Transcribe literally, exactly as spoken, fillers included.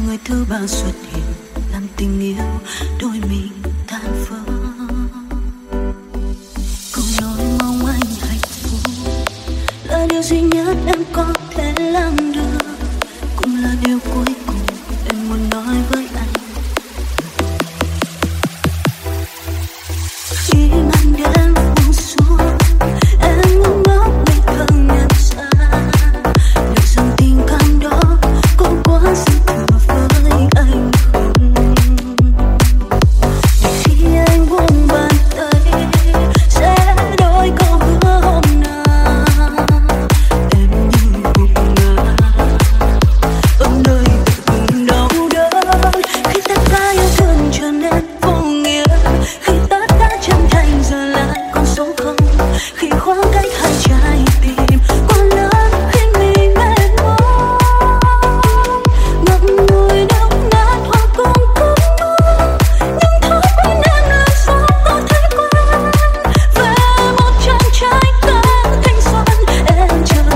người thứ ba xuất hiện làm tình yêu đôi mình tan vỡ. Câu nói mong anh hạnh phúc là điều duy nhất em có thể làm được, cũng là điều cuối cùng em muốn nói với